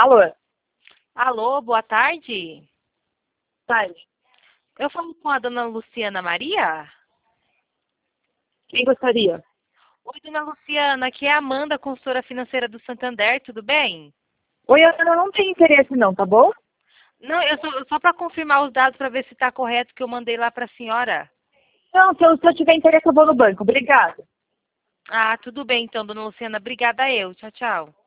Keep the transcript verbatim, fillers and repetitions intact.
Alô? Alô, boa tarde. Tarde. Eu falo com a dona Luciana Maria? Quem gostaria? Oi, dona Luciana, aqui é a Amanda, consultora financeira do Santander, tudo bem? Oi, eu não tenho interesse não, tá bom? Não, eu só, só para confirmar os dados para ver se está correto que eu mandei lá para a senhora. Não, se eu, se eu tiver interesse eu vou no banco. Obrigada. Ah, tudo bem então, dona Luciana. Obrigada eu. Tchau, tchau.